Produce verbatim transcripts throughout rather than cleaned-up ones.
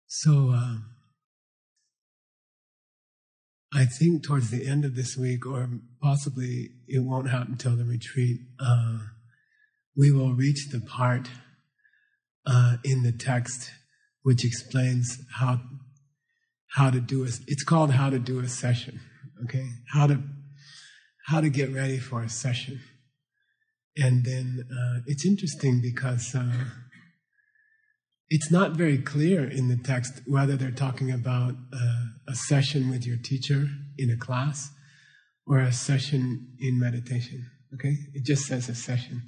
So uh, I think towards the end of this week, or possibly it won't happen until the retreat, uh, we will reach the part uh, in the text which explains how how to do a. It's called how to do a session. Okay, how to how to get ready for a session, and then uh, it's interesting because. Uh, It's not very clear in the text whether they're talking about uh, a session with your teacher in a class or a session in meditation, okay? It just says a session.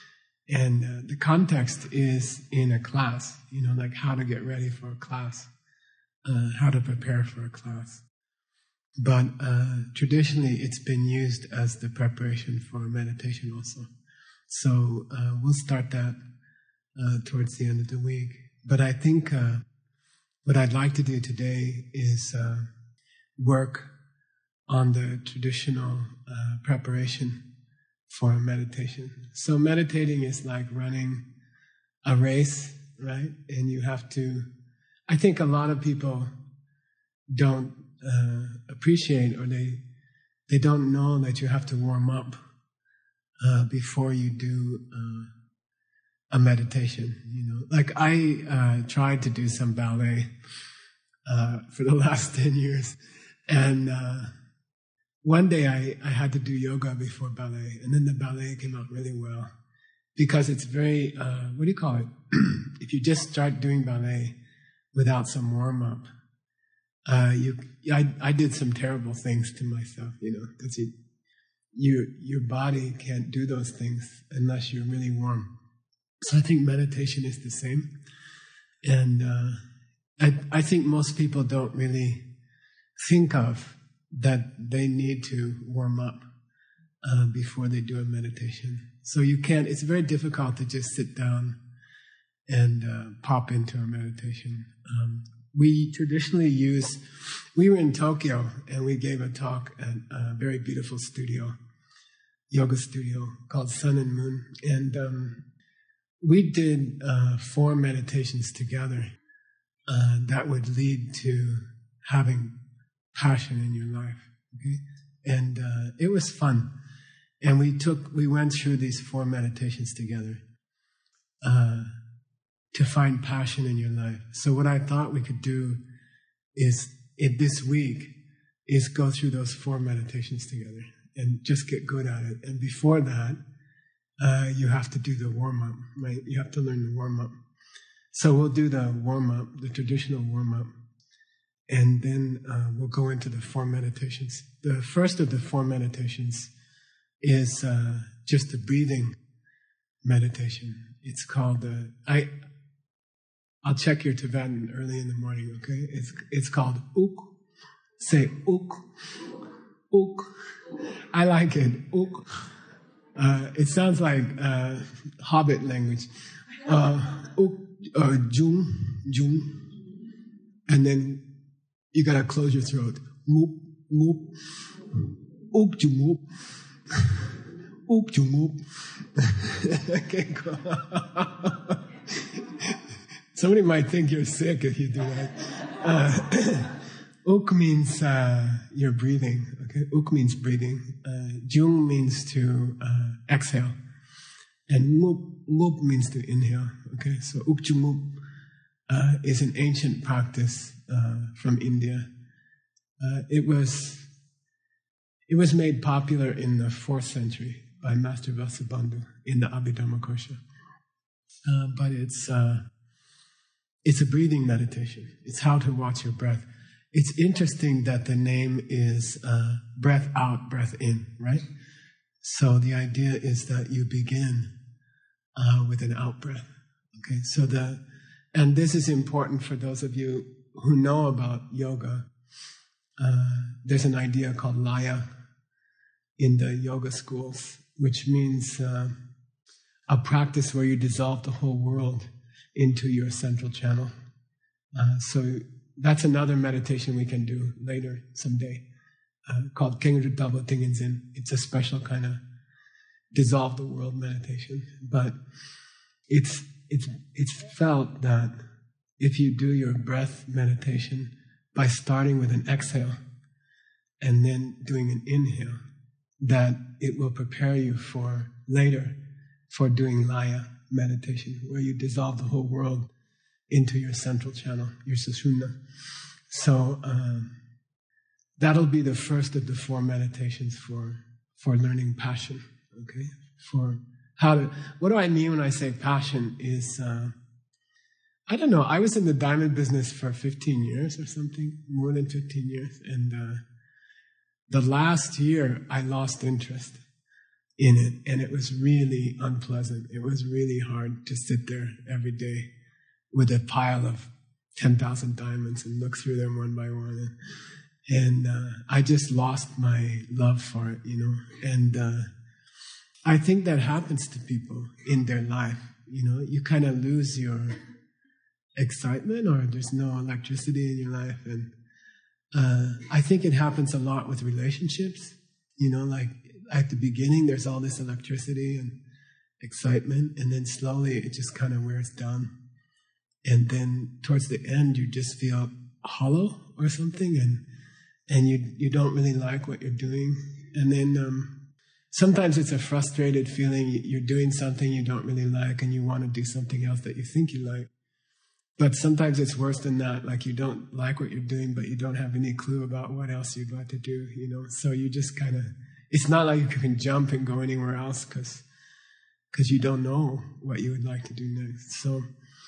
And uh, the context is in a class, you know, like how to get ready for a class, uh, how to prepare for a class. But uh, traditionally, it's been used as the preparation for meditation also. So uh, we'll start that uh, towards the end of the week. But I think uh, what I'd like to do today is uh, work on the traditional uh, preparation for meditation. So meditating is like running a race, right? And you have to, I think a lot of people don't uh, appreciate or they they don't know that you have to warm up uh, before you do uh, a meditation, you know. Like I uh, tried to do some ballet uh, for the last ten years. And uh, one day I, I had to do yoga before ballet. And then the ballet came out really well. Because it's very, uh, what do you call it? If you just start doing ballet without some warm-up, uh, you, I, I did some terrible things to myself, you know. Because you, you, your body can't do those things unless you're really warm. So I think meditation is the same. And uh, I, I think most people don't really think of that they need to warm up uh, before they do a meditation. So you can't, it's very difficult to just sit down and uh, pop into a meditation. Um, we traditionally use, we were in Tokyo and we gave a talk at a very beautiful studio, yoga studio called Sun and Moon. And um, we did uh, four meditations together uh, that would lead to having passion in your life. Okay, and uh, it was fun. And we took, we went through these four meditations together uh, to find passion in your life. So what I thought we could do is, it, this week, is go through those four meditations together and just get good at it. And before that, Uh, you have to do the warm-up, right? You have to learn the warm-up. So we'll do the warm-up, the traditional warm-up, and then uh, we'll go into the four meditations. The first of the four meditations is uh, just a breathing meditation. It's called, uh, I, I'll check your Tibetan early in the morning, okay? It's, it's called Uk. Say Uk. Uk. I like it. Uk. Uh, it sounds like uh, Hobbit language. Uh, uk, uh, jung, jung. And then you gotta close your throat. Moop, moop. Uk, jung, moop. Uk, jung, moop. Okay, cool. Somebody might think you're sick if you do that. Uh, Uk means uh, you're breathing. Okay, Uk means breathing. Uh, Jung means to uh, exhale, and Mup Mup means to inhale. Okay, so Uk Jung Mup uh, is an ancient practice uh, from India. Uh, it was it was made popular in the fourth century by Master Vasubandhu in the Abhidhammakosha. Uh, but it's uh, it's a breathing meditation. It's how to watch your breath. It's interesting that the name is uh, breath out, breath in, right? So the idea is that you begin uh, with an out breath. Okay, so the, and this is important for those of you who know about yoga. Uh, there's an idea called laya in the yoga schools, which means uh, a practice where you dissolve the whole world into your central channel. Uh, so that's another meditation we can do later someday, uh, called Kengru Tabo Tingenzin. It's a special kind of dissolve the world meditation. But it's it's it's felt that if you do your breath meditation by starting with an exhale and then doing an inhale, that it will prepare you for later for doing Laya meditation, where you dissolve the whole world into your central channel, your Sushumna. So um, that'll be the first of the four meditations for for learning passion. Okay, for how to. What do I mean when I say passion? Is uh, I don't know. I was in the diamond business for fifteen years or something, more than fifteen years, and uh, the last year I lost interest in it, and it was really unpleasant. It was really hard to sit there every day with a pile of ten thousand diamonds and look through them one by one. And, and uh, I just lost my love for it, you know. And uh, I think that happens to people in their life, you know. You kind of lose your excitement, or there's no electricity in your life. And uh, I think it happens a lot with relationships, you know, like at the beginning there's all this electricity and excitement, and then slowly it just kind of wears down. And then towards the end, you just feel hollow or something, and and you you don't really like what you're doing. And then um, sometimes it's a frustrated feeling. You're doing something you don't really like, and you want to do something else that you think you like. But sometimes it's worse than that. Like you don't like what you're doing, but you don't have any clue about what else you'd like to do. You know, so you just kind of. It's not like you can jump and go anywhere else because because you don't know what you would like to do next. So.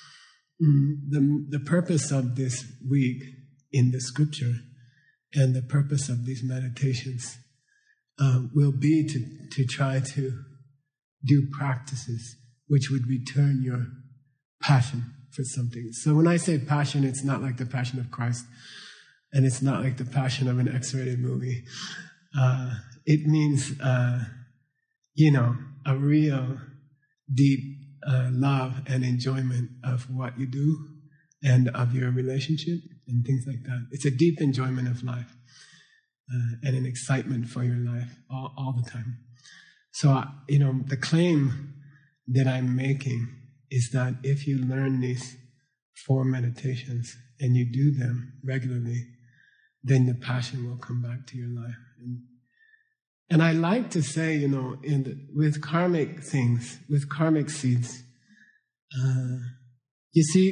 The, the purpose of this week in the scripture and the purpose of these meditations uh, will be to, to try to do practices which would return your passion for something. So when I say passion, it's not like the Passion of Christ, and it's not like the passion of an X-rated movie. Uh, it means, uh, you know, a real deep Uh, love and enjoyment of what you do and of your relationship and things like that. It's a deep enjoyment of life uh, and an excitement for your life all, all the time. So, uh, you know, the claim that I'm making is that if you learn these four meditations and you do them regularly, then the passion will come back to your life. And, And I like to say, you know, in the, with karmic things, with karmic seeds, uh, you see,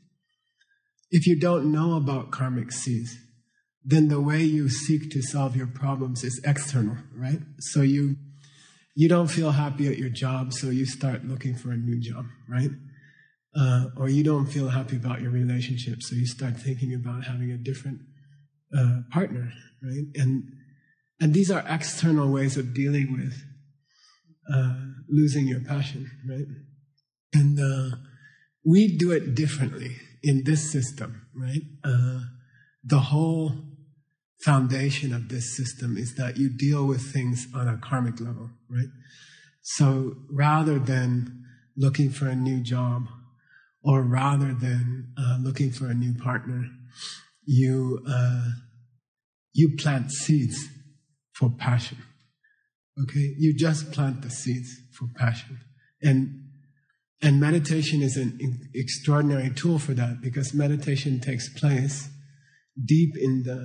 if you don't know about karmic seeds, then the way you seek to solve your problems is external, right? So you you don't feel happy at your job, so you start looking for a new job, right? Uh, or you don't feel happy about your relationship, so you start thinking about having a different uh, partner, right? And And these are external ways of dealing with uh, losing your passion, right? And uh, we do it differently in this system, right? Uh, the whole foundation of this system is that you deal with things on a karmic level, right? So rather than looking for a new job, or rather than uh, looking for a new partner, you uh, you plant seeds for passion. Okay? You just plant the seeds for passion. And and meditation is an extraordinary tool for that, because meditation takes place deep in the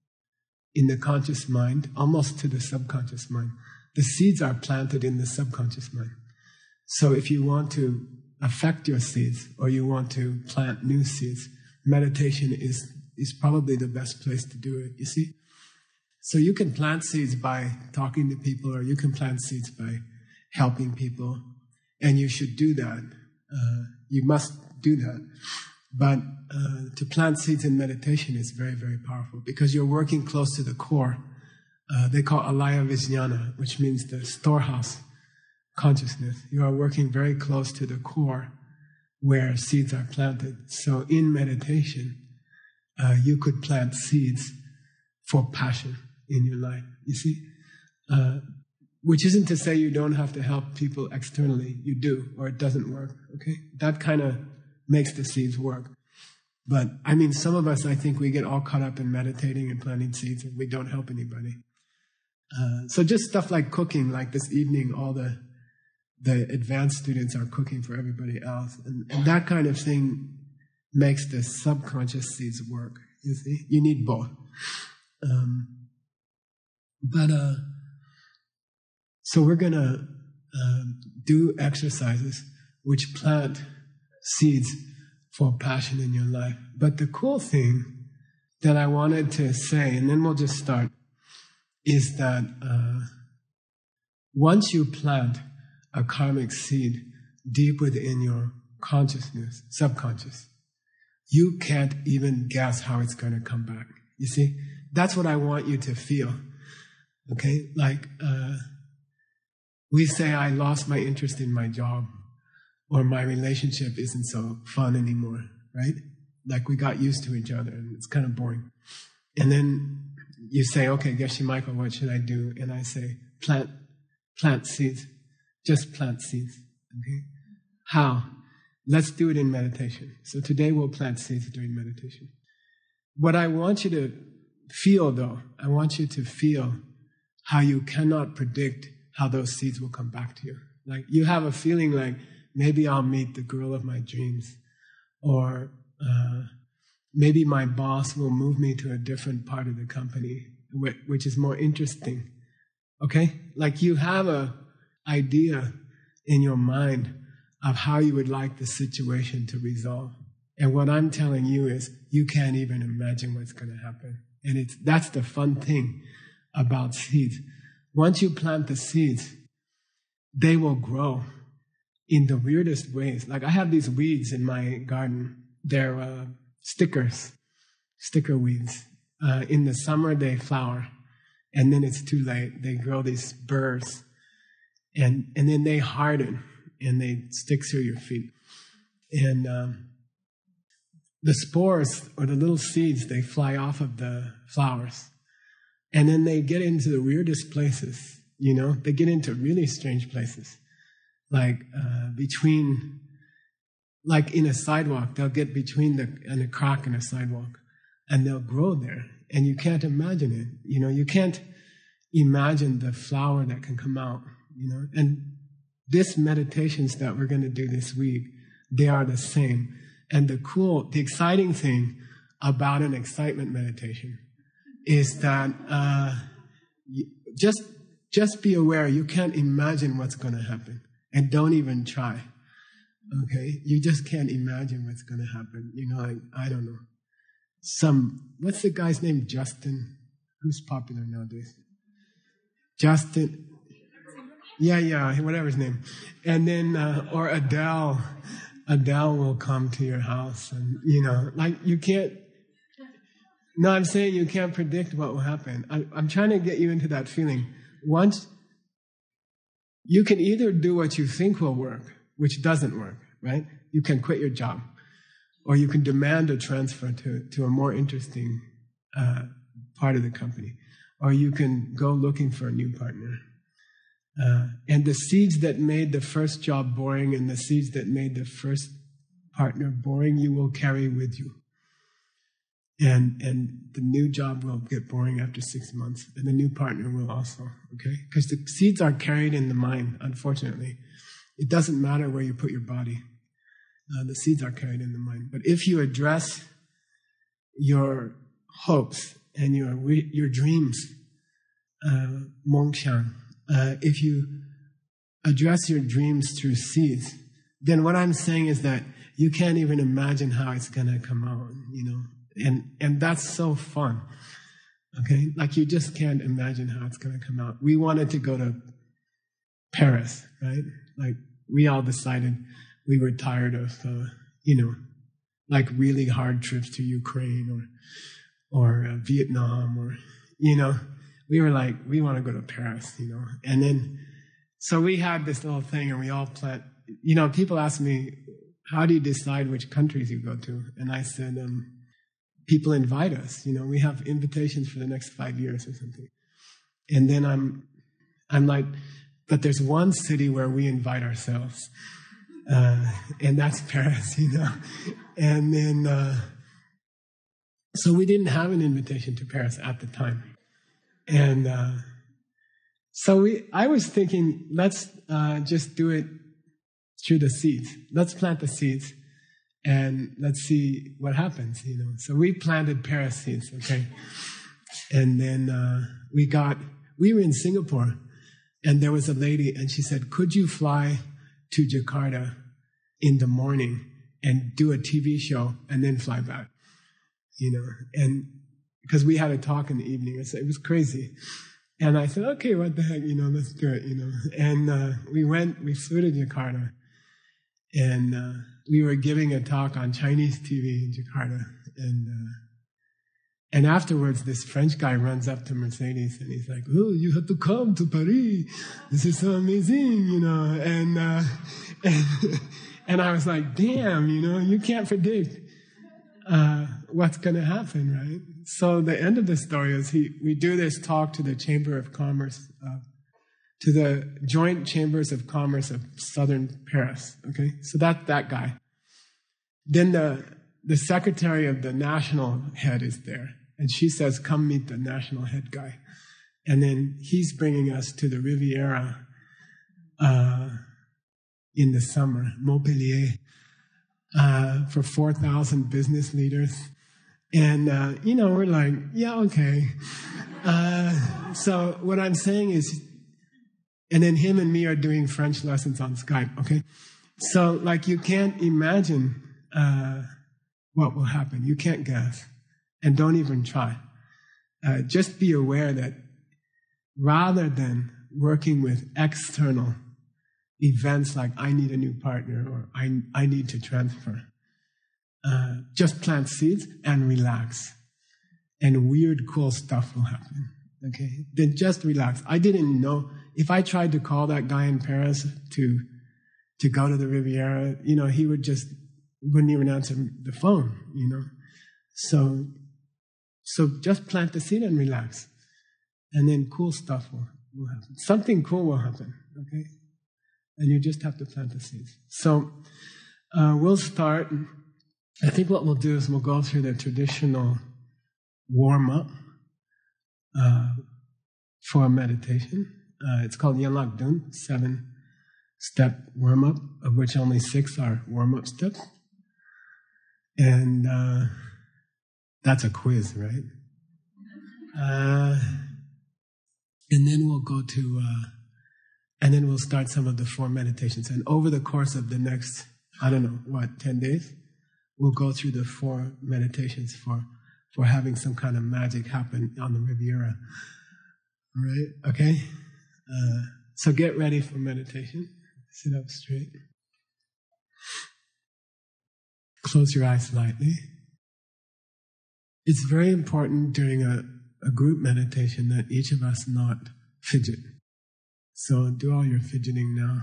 in the conscious mind, almost to the subconscious mind. The seeds are planted in the subconscious mind. So if you want to affect your seeds, or you want to plant new seeds, meditation is is probably the best place to do it, you see? So you can plant seeds by talking to people, or you can plant seeds by helping people, and you should do that. Uh, you must do that. But uh, to plant seeds in meditation is very, very powerful, because you're working close to the core. Uh, they call alaya vijnana, which means the storehouse consciousness. You are working very close to the core where seeds are planted. So in meditation, uh, you could plant seeds for passion in your life, you see? Uh, which isn't to say you don't have to help people externally. You do, or it doesn't work, okay? That kind of makes the seeds work. But, I mean, some of us, I think we get all caught up in meditating and planting seeds, and we don't help anybody. Uh, so just stuff like cooking, like this evening, all the the advanced students are cooking for everybody else. And, and that kind of thing makes the subconscious seeds work. You see, you need both. Um, but uh, so we're gonna uh, do exercises which plant seeds for passion in your life. But the cool thing that I wanted to say, and then we'll just start, is that uh, once you plant a karmic seed deep within your consciousness, subconscious, you can't even guess how it's going to come back. You see? That's what I want you to feel. Okay? Like, uh, we say, I lost my interest in my job, or my relationship isn't so fun anymore, right? Like, we got used to each other, and it's kind of boring. And then you say, okay, Geshe Michael, what should I do? And I say, plant, plant seeds. Just plant seeds. Okay? How? Let's do it in meditation. So today we'll plant seeds during meditation. What I want you to feel, though, I want you to feel how you cannot predict how those seeds will come back to you. Like, you have a feeling like, maybe I'll meet the girl of my dreams, or uh, maybe my boss will move me to a different part of the company, which is more interesting. Okay? Like, you have a idea in your mind of how you would like the situation to resolve. And what I'm telling you is, you can't even imagine what's going to happen. And it's that's the fun thing about seeds. Once you plant the seeds, they will grow in the weirdest ways. Like, I have these weeds in my garden. They're uh, stickers, sticker weeds. Uh, in the summer, they flower. And then it's too late. They grow these burrs. And, and then they harden. And they stick through your feet. And um, the spores, or the little seeds, they fly off of the flowers. And then they get into the weirdest places, you know? They get into really strange places. Like uh, between, like in a sidewalk, they'll get between the and a crack in a sidewalk. And they'll grow there. And you can't imagine it. You know, you can't imagine the flower that can come out, you know? And this meditations that we're going to do this week, they are the same. And the cool, the exciting thing about an excitement meditation is that uh, just just be aware you can't imagine what's going to happen, and don't even try. Okay, you just can't imagine what's going to happen. You know, like, I don't know. Some what's the guy's name? Justin, who's popular nowadays? Justin. Yeah, yeah, whatever his name. And then, uh, or Adele, Adele will come to your house, and, you know, like, you can't, no, I'm saying you can't predict what will happen. I, I'm trying to get you into that feeling. Once, you can either do what you think will work, which doesn't work, right? You can quit your job, or you can demand a transfer to, to a more interesting uh, part of the company, or you can go looking for a new partner. Uh, and the seeds that made the first job boring and the seeds that made the first partner boring, you will carry with you. And and the new job will get boring after six months, and the new partner will also, okay? Because the seeds are carried in the mind, unfortunately. It doesn't matter where you put your body. Uh, the seeds are carried in the mind. But if you address your hopes and your your dreams, uh, Mongxiang, Uh, if you address your dreams through seeds, then what I'm saying is that you can't even imagine how it's going to come out, you know, and and that's so fun, okay? Like, you just can't imagine how it's going to come out. We wanted to go to Paris, right? Like, we all decided we were tired of, uh, you know, like really hard trips to Ukraine or or uh, Vietnam, or, you know. We were like, we want to go to Paris, you know. And then, so we had this little thing, and we all planned. You know, people ask me, how do you decide which countries you go to? And I said, um, people invite us. You know, we have invitations for the next five years or something. And then I'm, I'm like, but there's one city where we invite ourselves, uh, and that's Paris, you know. And then, uh, so we didn't have an invitation to Paris at the time. And uh, so we, I was thinking, let's uh, just do it through the seeds. Let's plant the seeds. and let's see what happens, you know. So we planted Paris seeds, okay? And then uh, we got, we were in Singapore, and there was a lady, and she said, could you fly to Jakarta in the morning and do a T V show and then fly back? You know, and because we had a talk in the evening, it was crazy. And I said, okay, what the heck, you know, let's do it, you know. And uh, we went, we flew to Jakarta, and uh, we were giving a talk on Chinese T V in Jakarta. And uh, and afterwards, this French guy runs up to Mercedes, and he's like, oh, you have to come to Paris. This is so amazing, you know. And, uh, and, and I was like, damn, you know, you can't predict uh, what's going to happen, right? So the end of the story is he, we do this talk to the Chamber of Commerce, uh, to the Joint Chambers of Commerce of Southern Paris, okay? So that's that guy. Then the, the secretary of the national head is there, and she says, come meet the national head guy. And then he's bringing us to the Riviera uh, in the summer, Montpellier, uh, for four thousand business leaders. And, uh, you know, we're like, yeah, okay. Uh, so what I'm saying is, and then him and me are doing French lessons on Skype, okay? So, like, you can't imagine uh, what will happen. You can't guess. And don't even try. Uh, just be aware that rather than working with external events like I need a new partner or I, I need to transfer, Uh, just plant seeds and relax. And weird, cool stuff will happen. Okay? Then just relax. I didn't know. If I tried to call that guy in Paris to to go to the Riviera, you know, he would just, wouldn't even answer the phone, you know? So, so just plant the seed and relax. And then cool stuff will, will happen. Something cool will happen, okay? And you just have to plant the seeds. So, uh, we'll start. I think what we'll do is we'll go through the traditional warm-up uh, for meditation. Uh, it's called Yanlak Dun, seven-step warm-up, of which only six are warm-up steps. And uh, that's a quiz, right? Uh, and then we'll go to, uh, and then we'll start some of the four meditations. And over the course of the next, I don't know, what, ten days? We'll go through the four meditations for, for having some kind of magic happen on the Riviera. All right? Okay? Uh, so get ready for meditation. Sit up straight. Close your eyes slightly. It's very important during a, a group meditation that each of us not fidget. So do all your fidgeting now.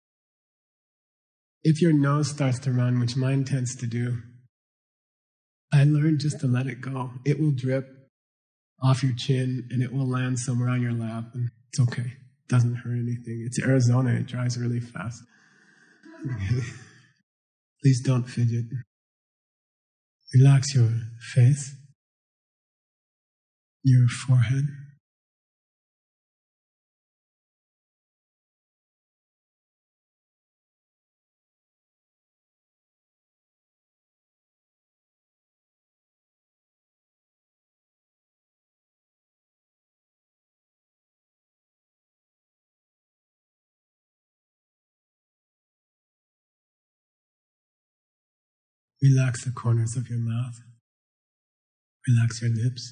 If your nose starts to run, which mine tends to do, I learned just to let it go. It will drip off your chin and it will land somewhere on your lap, and it's okay. It doesn't hurt anything. It's Arizona, it dries really fast. Okay. Please don't fidget. Relax your face, your forehead. Relax the corners of your mouth. Relax your lips.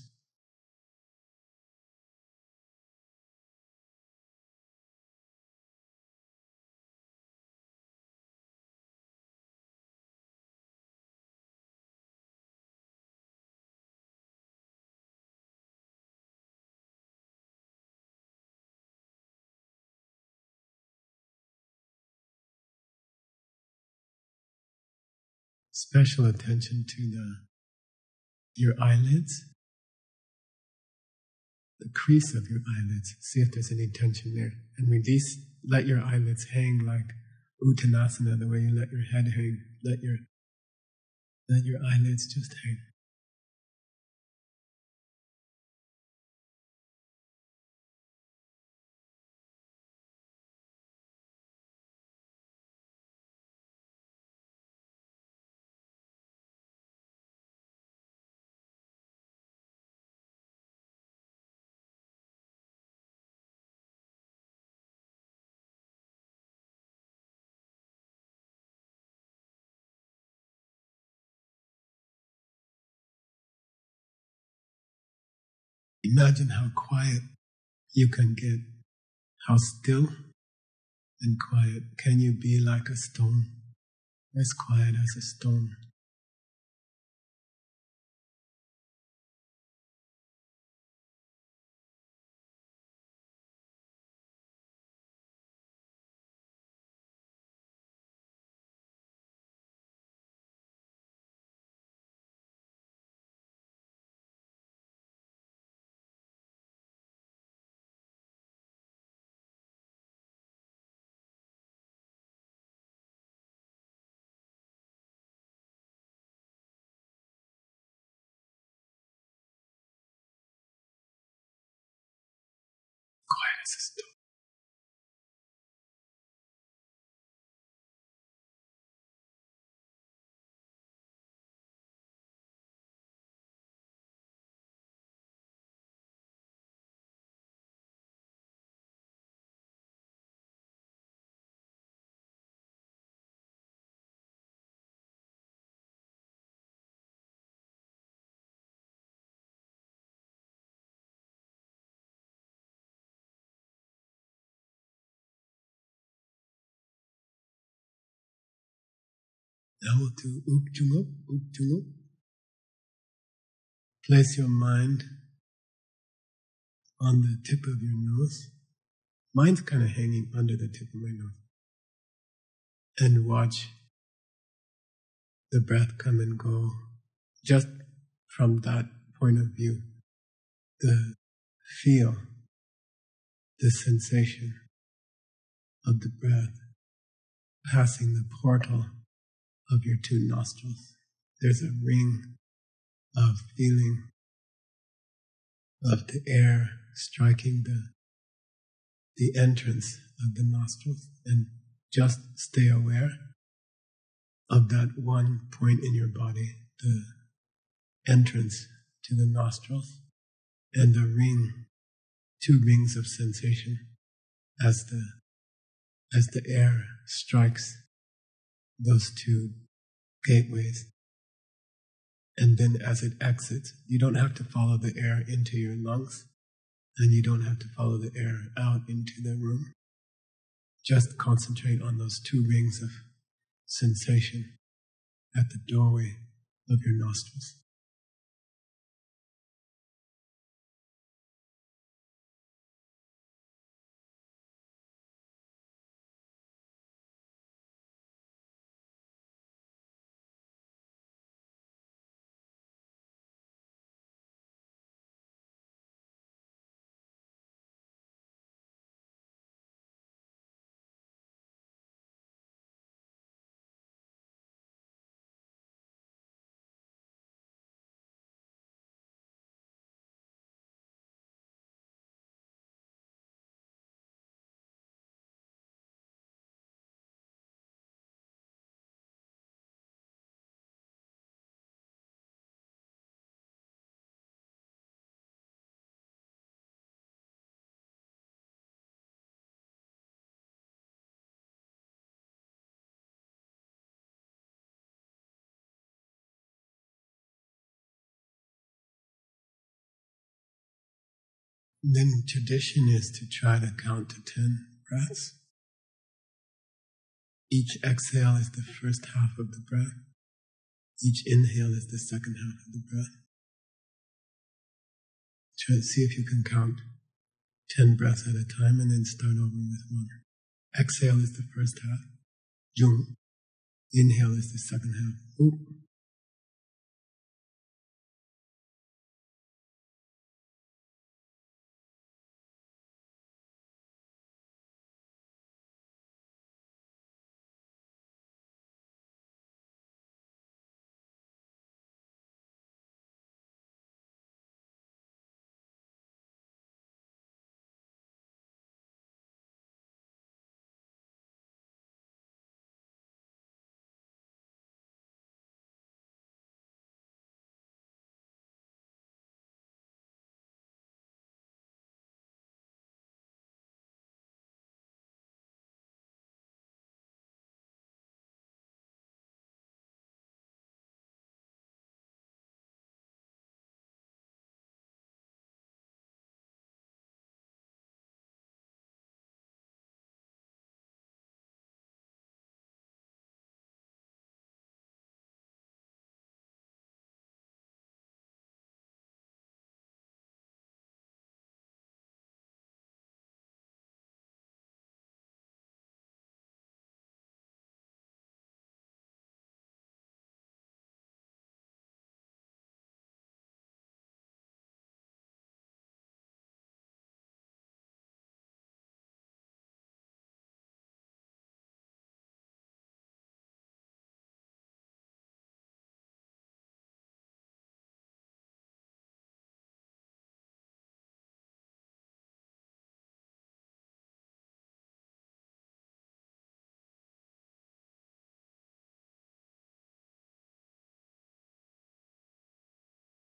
Special attention to the your eyelids, the crease of your eyelids. See if there's any tension there. And release, let your eyelids hang like Uttanasana, the way you let your head hang. Let your, let your eyelids just hang. Imagine how quiet you can get. How still and quiet can you be, like a stone, as quiet as a stone. Quiet as a stone. Now we'll do Ukjungup, Ukjungup. Place your mind on the tip of your nose. Mine's kind of hanging under the tip of my nose. And watch the breath come and go just from that point of view. The feel, the sensation of the breath passing the portal of your two nostrils. There's a ring of feeling of the air striking the, the entrance of the nostrils, and just stay aware of that one point in your body, the entrance to the nostrils, and the ring, two rings of sensation as the as the air strikes those two gateways. And then as it exits, you don't have to follow the air into your lungs, and you don't have to follow the air out into the room. Just concentrate on those two rings of sensation at the doorway of your nostrils. Then tradition is to try to count to ten breaths. Each exhale is the first half of the breath. Each inhale is the second half of the breath. Try to see if you can count ten breaths at a time and then start over with one. Exhale is the first half. Jung. Inhale is the second half. Oop.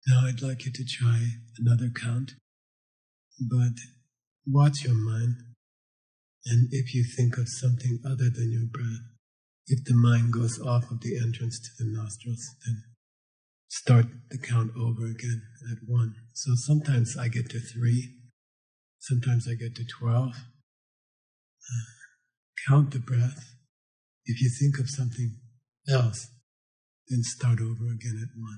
Now I'd like you to try another count, but watch your mind, and if you think of something other than your breath, if the mind goes off of the entrance to the nostrils, then start the count over again at one. So sometimes I get to three, sometimes I get to twelve. Count the breath. If you think of something else, then start over again at one.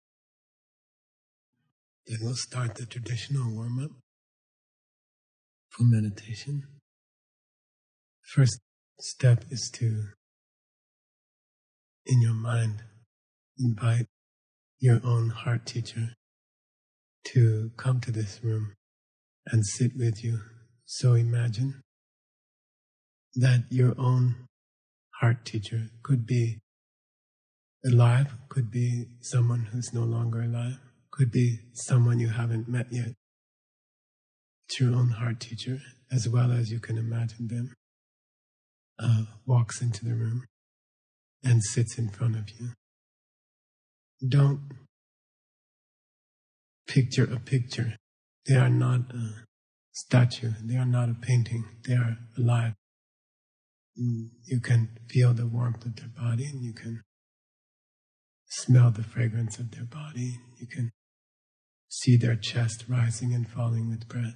Then we'll start the traditional warm-up. for meditation. First step is to, in your mind, invite your own heart teacher to come to this room and sit with you. So imagine that your own heart teacher could be alive, could be someone who's no longer alive, could be someone you haven't met yet. It's your own heart teacher, as well as you can imagine them, uh, walks into the room and sits in front of you. Don't picture a picture. They are not a statue. They are not a painting. They are alive. You can feel the warmth of their body, and you can smell the fragrance of their body. You can see their chest rising and falling with breath.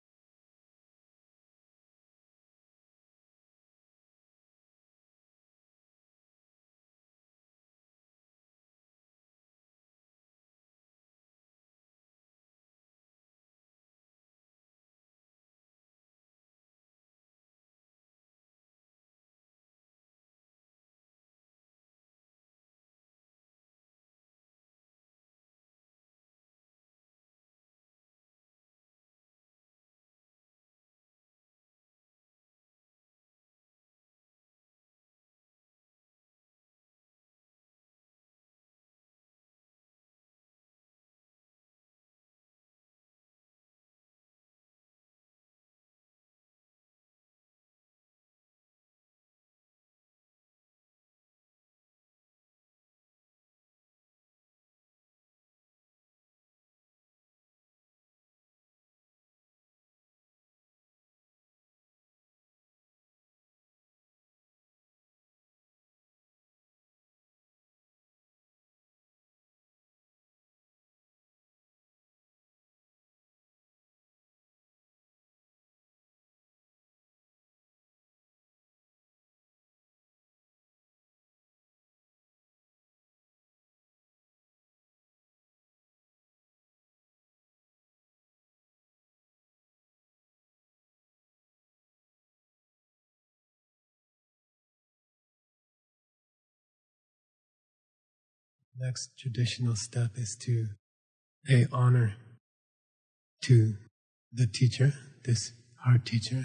Next traditional step is to pay honor to the teacher, this heart teacher.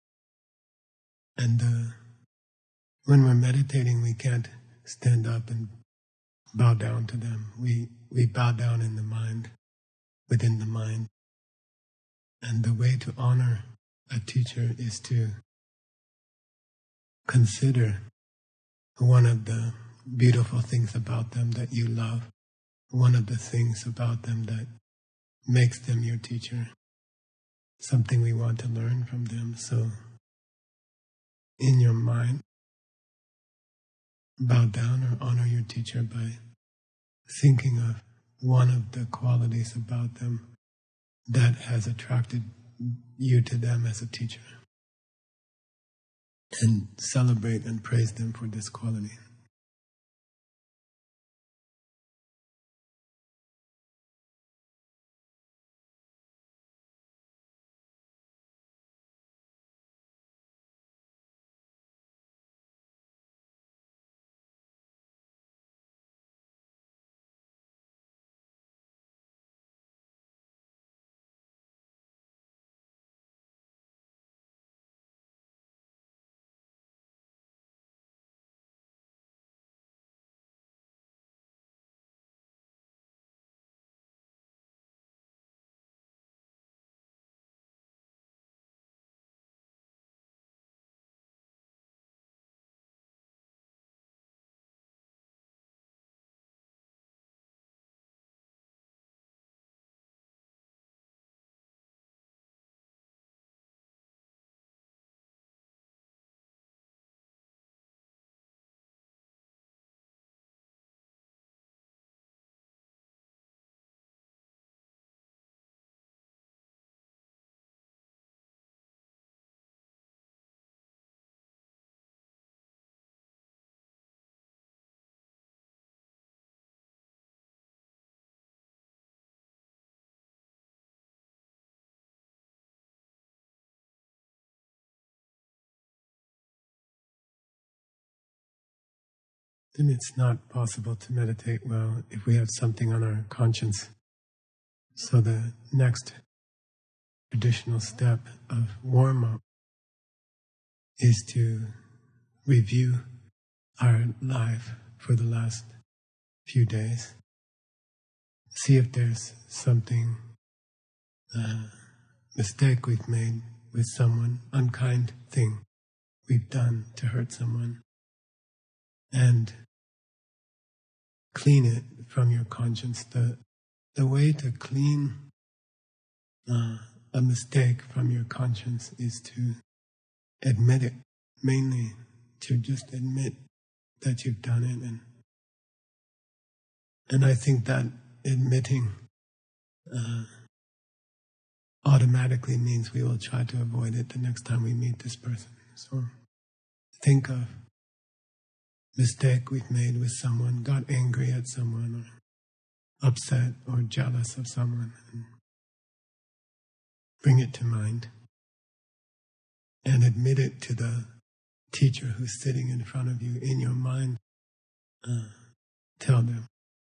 And uh, when we're meditating, we can't stand up and bow down to them. We, we bow down in the mind, within the mind. And the way to honor a teacher is to consider one of the beautiful things about them that you love, one of the things about them that makes them your teacher, something we want to learn from them. So in your mind, bow down or honor your teacher by thinking of one of the qualities about them that has attracted you to them as a teacher, and celebrate and praise them for this quality. meditation, it's not possible to meditate well if we have something on our conscience. So the next traditional step of warm-up is to review our life for the last few days. See if there's something, uh, mistake we've made with someone, unkind thing we've done to hurt someone, and clean it from your conscience. The, the way to clean uh, a mistake from your conscience is to admit it, mainly to just admit that you've done it. And, and I think that admitting uh, automatically means we will try to avoid it the next time we meet this person. So think of mistake we've made with someone, got angry at someone, or upset or jealous of someone, and bring it to mind and admit it to the teacher who's sitting in front of you in your mind. Uh, tell them.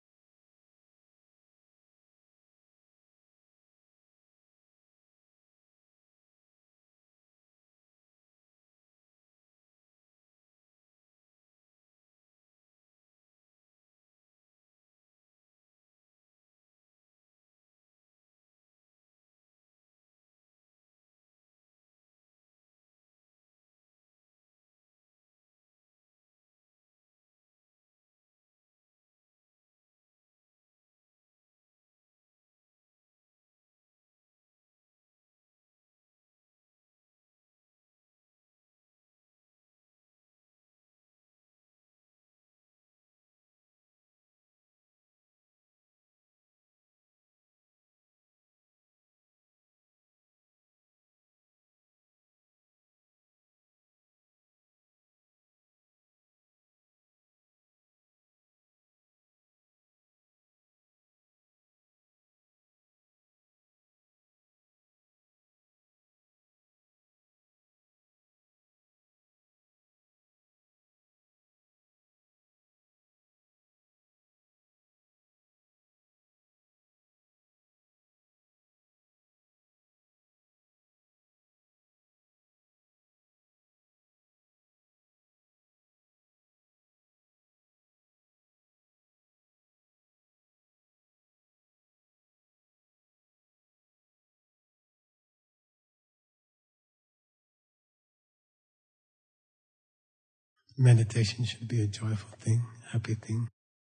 Meditation should be a joyful thing, happy thing.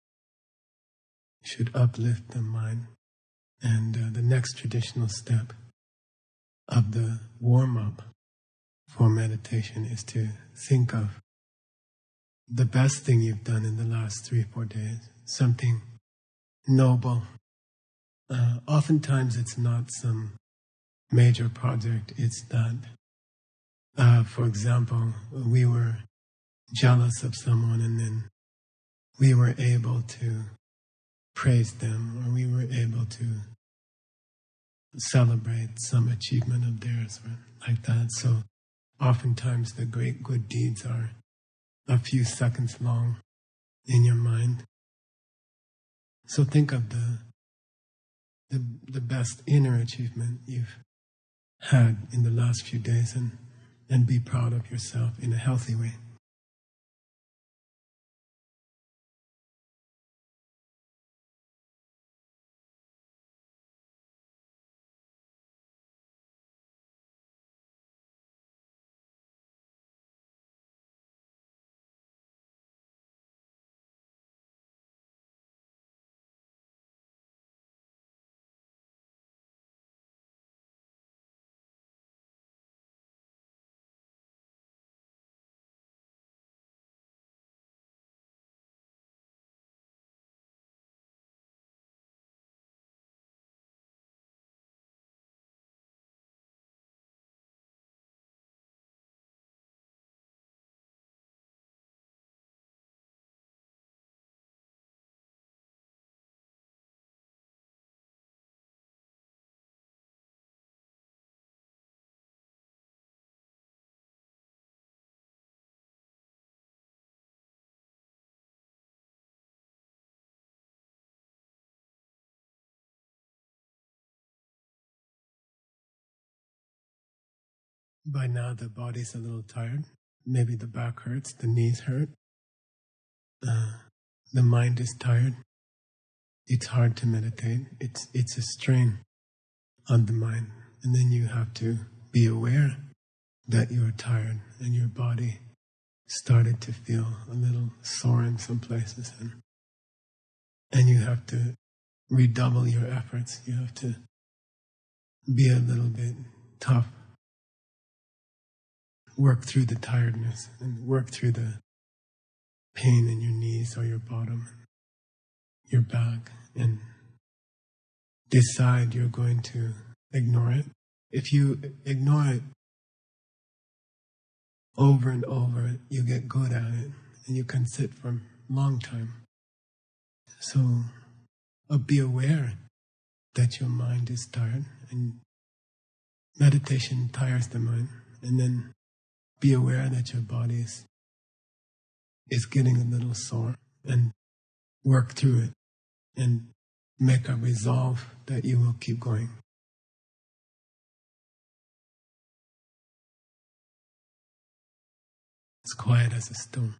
It should uplift the mind. And uh, the next traditional step of the warm-up for meditation is to think of the best thing you've done in the last three, four days, something noble. Uh, oftentimes it's not some major project, it's that, uh, for example, we were jealous of someone and then we were able to praise them, or we were able to celebrate some achievement of theirs, or like that. So oftentimes the great good deeds are a few seconds long in your mind. So think of the the, the best inner achievement you've had in the last few days, and, and be proud of yourself in a healthy way. by now the body's a little tired. Maybe the back hurts, the knees hurt, uh, the mind is tired. It's hard to meditate. It's it's a strain on the mind. And then you have to be aware that you're tired and your body started to feel a little sore in some places. And, and you have to redouble your efforts. You have to be a little bit tough. Work through the tiredness and work through the pain in your knees or your bottom, your back, and decide you're going to ignore it. If you ignore it over and over, you get good at it and you can sit for a long time. So uh, be aware that your mind is tired, and meditation tires the mind, and then be aware that your body is, is getting a little sore, and work through it and make a resolve that you will keep going. It's quiet as a stone.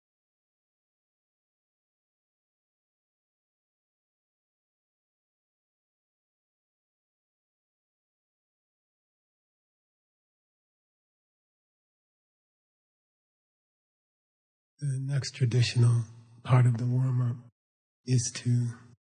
The next traditional part of the warm-up is to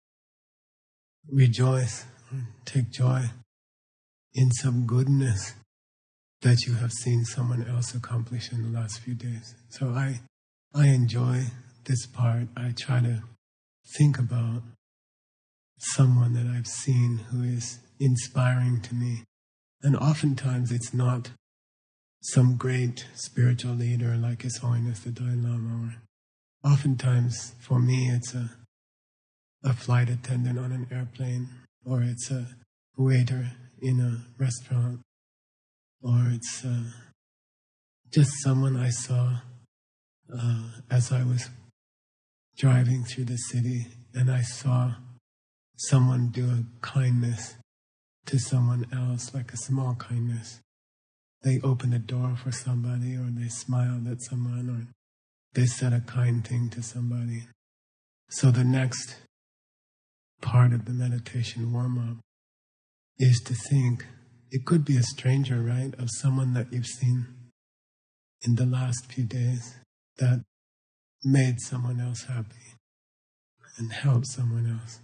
rejoice or take joy in some goodness that you have seen someone else accomplish in the last few days. So I, I enjoy this part. I try to think about someone that I've seen who is inspiring to me. And oftentimes it's not some great spiritual leader like His Holiness the Dalai Lama. Or oftentimes, for me, it's a, a flight attendant on an airplane, or it's a waiter in a restaurant, or it's uh, just someone I saw uh, as I was driving through the city, and I saw someone do a kindness to someone else, like a small kindness. They opened a door for somebody, or they smiled at someone, or they said a kind thing to somebody. So the next part of the meditation warm-up is to think, it could be a stranger, right, of someone that you've seen in the last few days that made someone else happy and helped someone else.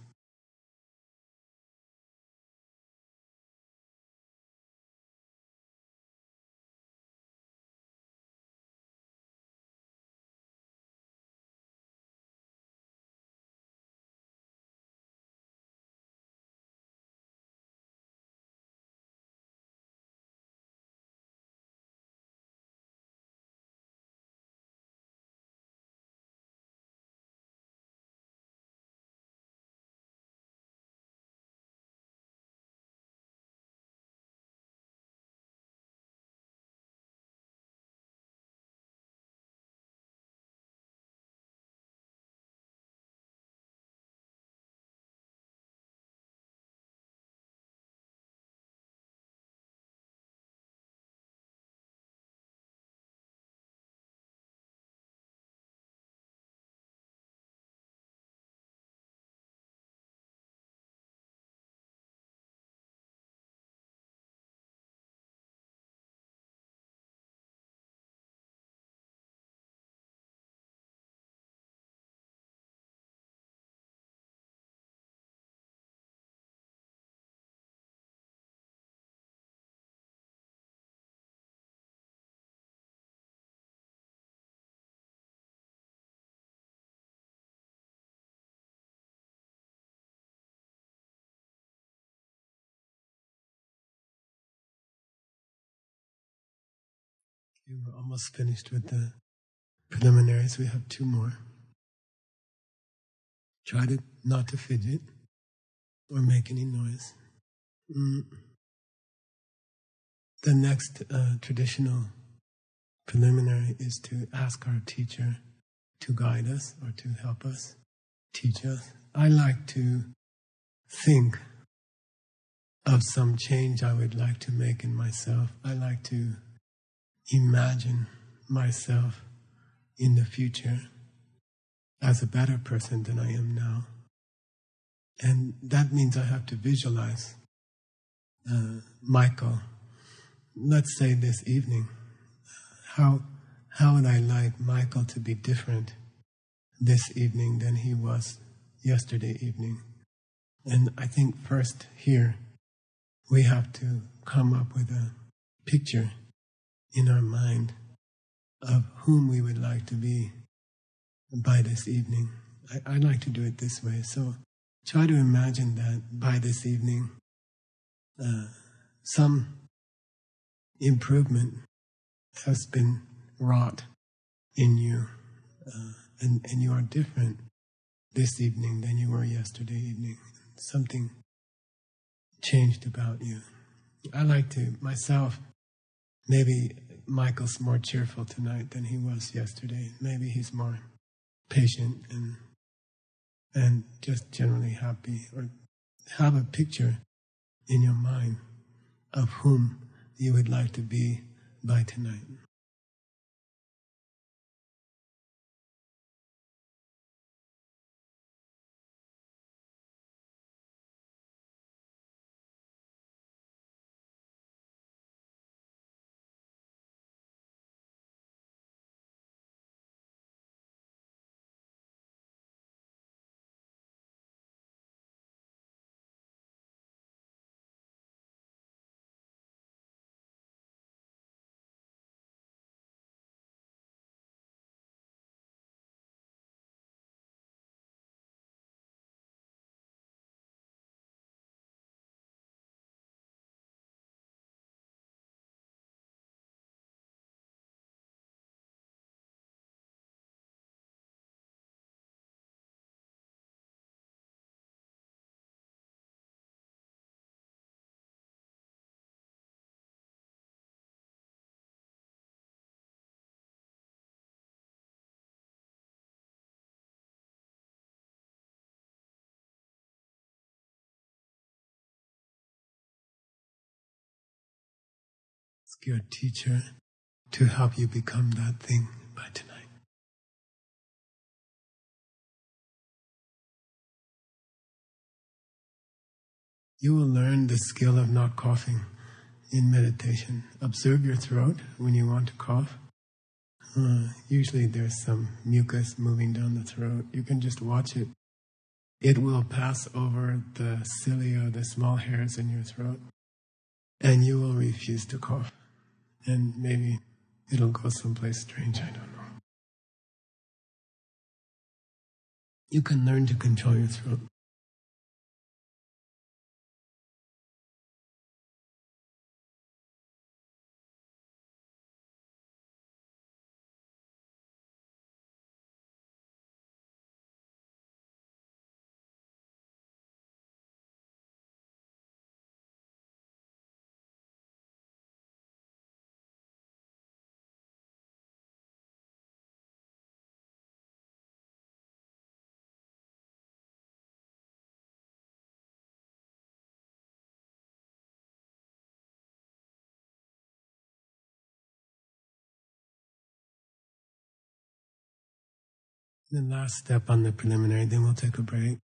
Okay, we're almost finished with the preliminaries. We have two more. Try to not to fidget or make any noise. Mm. The next uh, traditional preliminary is to ask our teacher to guide us or to help us, teach us. I like to think of some change I would like to make in myself. I like to imagine myself in the future as a better person than I am now. And that means I have to visualize uh, Michael, let's say this evening. How, how would I like Michael to be different this evening than he was yesterday evening? And I think first here, we have to come up with a picture in our mind of whom we would like to be by this evening. I, I like to do it this way. So try to imagine that by this evening, uh, some improvement has been wrought in you, uh, and, and you are different this evening than you were yesterday evening. Something changed about you. I like to, myself, maybe Michael's more cheerful tonight than he was yesterday. Maybe he's more patient and and just generally happy. Or have a picture in your mind of whom you would like to be by tonight. Ask your teacher to help you become that thing by tonight. You will learn the skill of not coughing in meditation. Observe your throat when you want to cough. Uh, usually there's some mucus moving down the throat. You can just watch it. It will pass over the cilia, the small hairs in your throat, and you will refuse to cough. And maybe it'll go someplace strange, I don't know. You can learn to control your throat. The last step on the preliminary, then we'll take a break,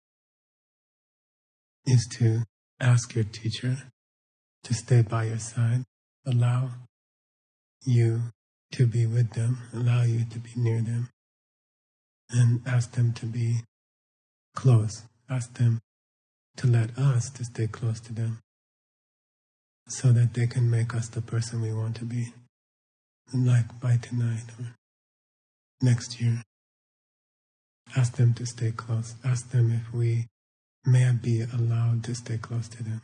is to ask your teacher to stay by your side. Allow you to be with them, allow you to be near them, and ask them to be close. Ask them to let us to stay close to them so that they can make us the person we want to be. And like by tonight or next year, ask them to stay close. Ask them if we may be allowed to stay close to them.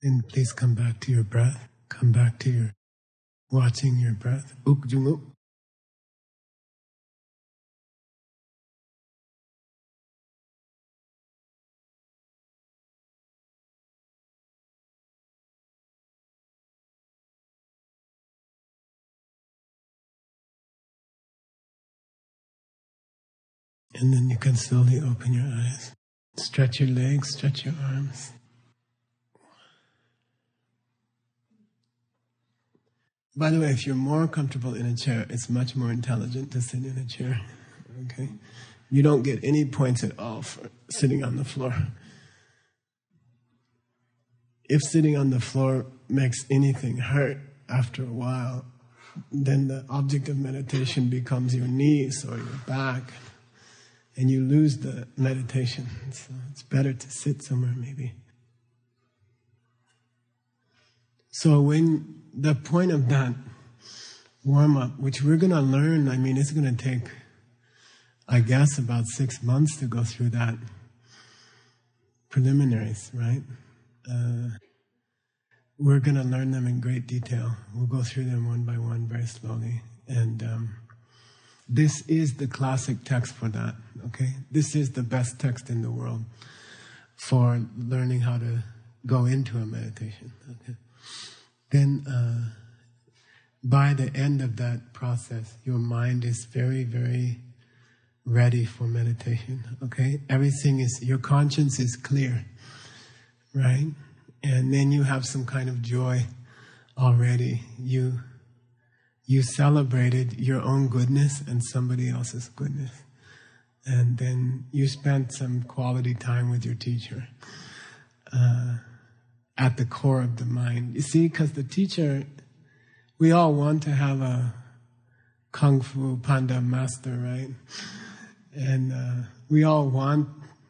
And please come back to your breath. Come back to your watching your breath. Uk jung uk. And then you can slowly open your eyes. Stretch your legs, stretch your arms. By the way, if you're more comfortable in a chair, it's much more intelligent to sit in a chair. Okay? You don't get any points at all for sitting on the floor. If sitting on the floor makes anything hurt after a while, then the object of meditation becomes your knees or your back, and you lose the meditation. So it's better to sit somewhere maybe. So when the point of that warm-up, which we're going to learn, I mean, it's going to take, I guess, about six months to go through that preliminaries, right? Uh, we're going to learn them in great detail. We'll go through them one by one very slowly. And um, this is the classic text for that, okay? This is the best text in the world for learning how to go into a meditation, okay? Then uh, by the end of that process, your mind is very, very ready for meditation, okay? Everything is, your conscience is clear, right? And then you have some kind of joy already. You you celebrated your own goodness and somebody else's goodness. And then you spent some quality time with your teacher uh, at the core of the mind. You see, because the teacher, we all want to have a Kung Fu Panda master, right? And uh, we all want,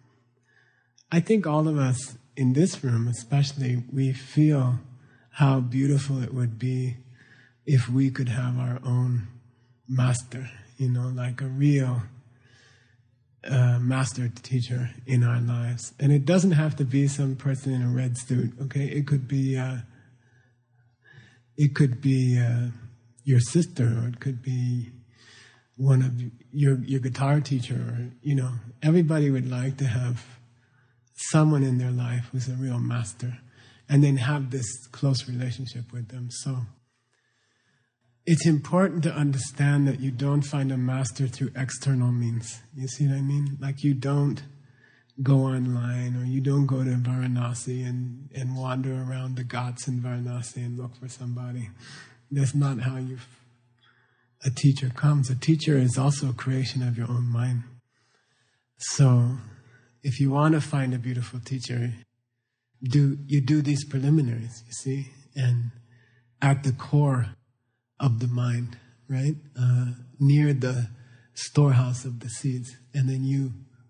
I think all of us in this room especially, we feel how beautiful it would be if we could have our own master, you know, like a real uh, master teacher in our lives. And it doesn't have to be some person in a red suit, okay? It could be, uh, it could be uh, your sister, or it could be one of your your guitar teacher, or, you know, everybody would like to have someone in their life who's a real master, and then have this close relationship with them. So it's important to understand that you don't find a master through external means. You see what I mean? Like, you don't go online, or you don't go to Varanasi and, and wander around the ghats in Varanasi and look for somebody. That's not how you a teacher comes. A teacher is also a creation of your own mind. So if you want to find a beautiful teacher, do you do these preliminaries, you see, and at the core of the mind, right, uh, near the storehouse of the seeds, and then you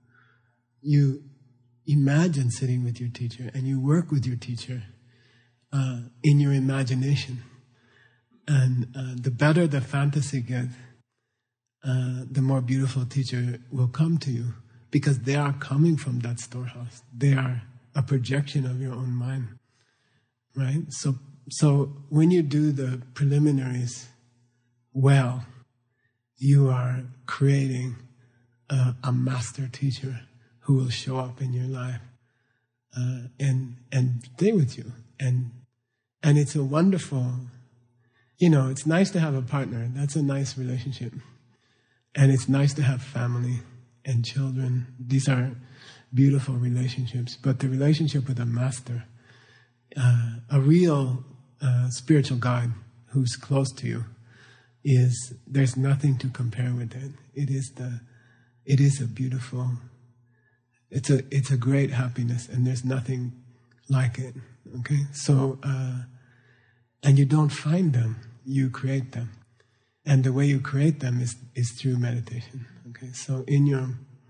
you imagine sitting with your teacher, and you work with your teacher uh, in your imagination, and uh, the better the fantasy gets, uh, the more beautiful teacher will come to you. Because they are coming from that storehouse. They are a projection of your own mind, right? So, so when you do the preliminaries well, you are creating a, a master teacher who will show up in your life uh, and and stay with you. And and it's a wonderful, you know, it's nice to have a partner. That's a nice relationship, and it's nice to have family and children. These are beautiful relationships. But the relationship with a master, uh, a real uh, spiritual guide who's close to you, is, there's nothing to compare with it. It is the, it is a beautiful, it's a, it's a great happiness, and there's nothing like it. Okay, so uh, and you don't find them; you create them, and the way you create them is is through meditation. Okay, so in your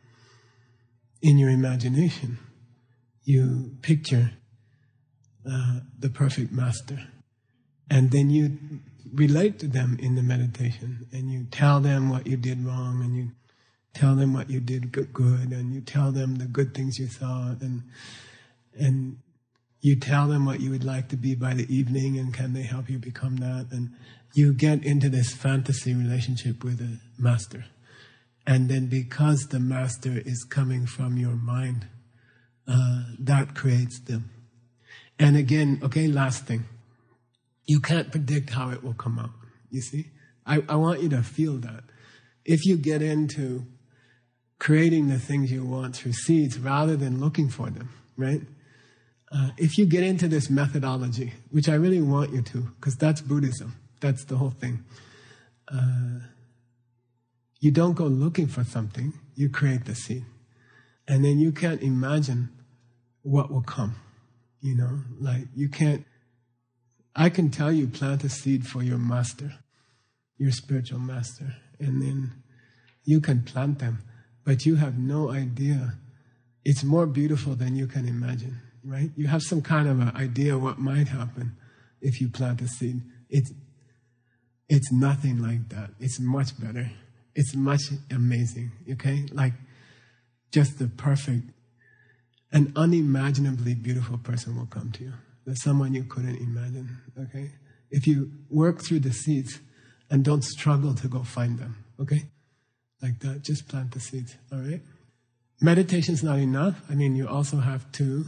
in your imagination, you picture uh, the perfect master, and then you relate to them in the meditation, and you tell them what you did wrong, and you tell them what you did good, and you tell them the good things you saw, and and You tell them what you would like to be by the evening, and can they help you become that? And you get into this fantasy relationship with a master. And then because the master is coming from your mind, uh, that creates them. And again, okay, last thing. You can't predict how it will come out, you see? I, I want you to feel that. If you get into creating the things you want through seeds rather than looking for them, right? Uh, if you get into this methodology, which I really want you to, because that's Buddhism, that's the whole thing. Uh, you don't go looking for something, you create the seed. And then you can't imagine what will come, you know? Like, you can't, I can tell you, plant a seed for your master, your spiritual master, and then you can plant them, but you have no idea. It's more beautiful than you can imagine, right? You have some kind of an idea what might happen if you plant a seed. It's, it's nothing like that. It's much better. It's much amazing, okay? Like, just the perfect, an unimaginably beautiful person will come to you. There's someone you couldn't imagine, okay? If you work through the seeds and don't struggle to go find them, okay? Like that, just plant the seeds, all right? Meditation's not enough. I mean, you also have to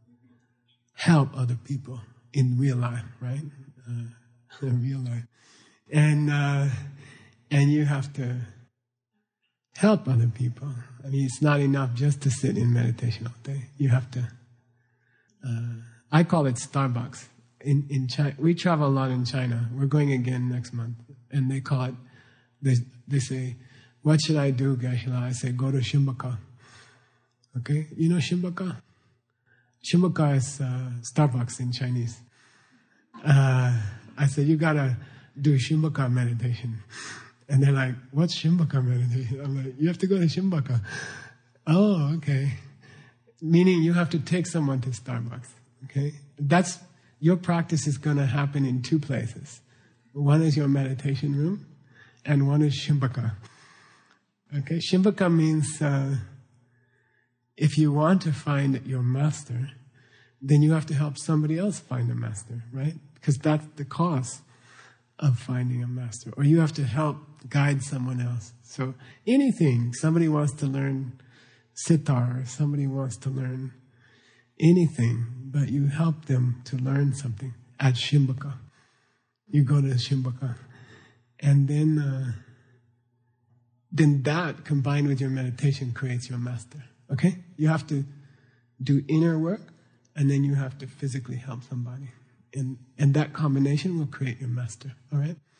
help other people in real life, right? Uh, in real life. And, uh, and you have to help other people. I mean, it's not enough just to sit in meditation all day. You have to, uh, I call it Starbucks. In, in China, we travel a lot in China. We're going again next month. And they call it, they, they say, what should I do, Geshe-la? I say, go to Shimbaka. Okay? You know Shimbaka? Shimbaka is uh, Starbucks in Chinese. Uh, I said, you gotta do Shimbaka meditation. And they're like, what's Shimbaka meditation? I'm like, you have to go to Shimbaka. Oh, okay. Meaning you have to take someone to Starbucks. Okay? That's, your practice is gonna happen in two places. One is your meditation room, and one is Shimbaka. Okay? Shimbaka means, uh, if you want to find your master, then you have to help somebody else find a master, right? Because that's the cause of finding a master. Or you have to help guide someone else. So anything, somebody wants to learn sitar, or somebody wants to learn anything, but you help them to learn something at Shimbaka. You go to Shimbaka. And then, uh, then that combined with your meditation creates your master. Okay? You have to do inner work, and then you have to physically help somebody. And, and that combination will create your master. All right?